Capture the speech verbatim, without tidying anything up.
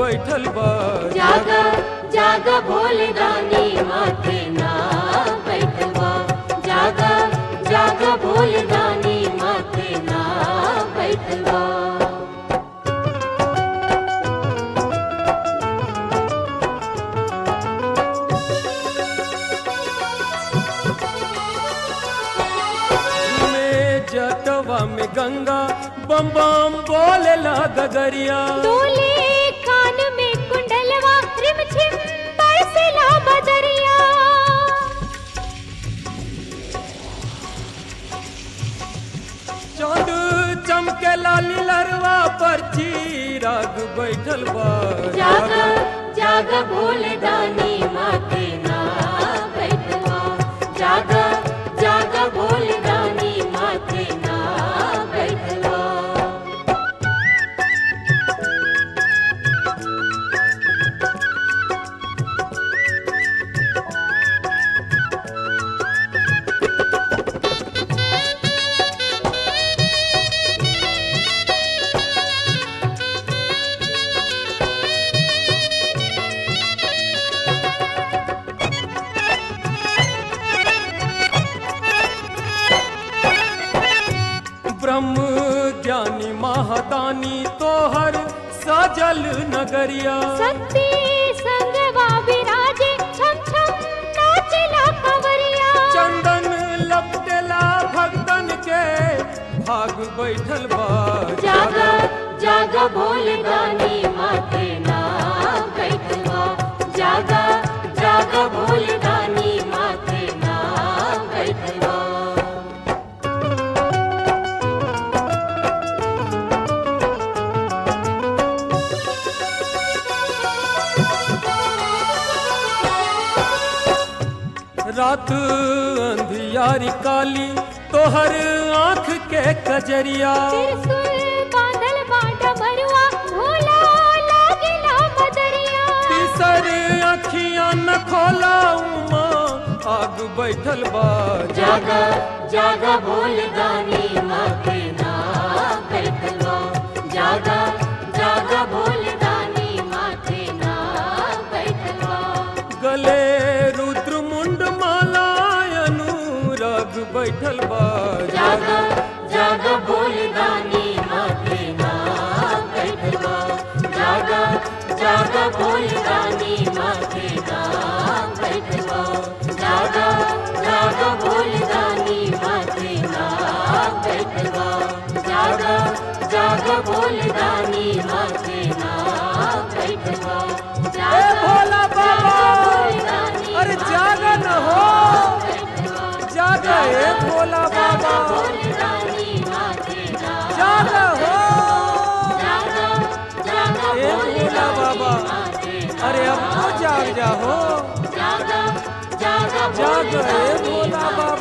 बैठल बा। जागा जागा भोले दानी माथे ना बैठल बा। जागा जागा भोले दानी माथे ना बैठल बा। जटवा में गंगा बम बम बोलेला गगरिया। डोले कान में कुंडलवा रिम झिम बरसेला बदरिया। चांद चमके लाली लरवा पर चिराग बैठल बा। जागा जागा भोले दानी माथे ना बैठल बा। जागा जागा भोले दानी माथे ना बैठल बा। ब्रह्म ज्ञानी महादानी तोहर सजल नगरिया। शक्ति संगवा विराजे छम छम नाचेला कंवरिया। चंदन लपटेला भक्तन के भाग बैठल बा। जागा जागा भोले दानी माथे ना बैठल बा। जागा जागा भोले दानी माथे ना बैठल बा। रात अंधियारी काली तोहर आँख के कजरिया। त्रिशूल बांधल बा डमरुआ भोला लागेला बदरिया। तीसर अखियां न खोला उमा आग बैठल बा। जागा जागा भोले दानी माथे ना बैठल बा। जागा जागा भोले दानी माथे ना बैठल बा। गले रुद्र मुंड माला अनुराग बैठल बा। जागा जागा भोले दानी माथे ना बैठल बा। जागा जागा भोले दानी माथे ना बैठल बा। जागा जागा भोले दानी माथे ना बैठल बा। जागा जागा भोले दानी माथे ना बैठल बा। ए भोला बाबा, अरे जागा न हो, जागा ए भोला बाबा, जागा हो ए भोला बाबा, अरे अब तो जाग जा हो, जागा ए भोला बाबा।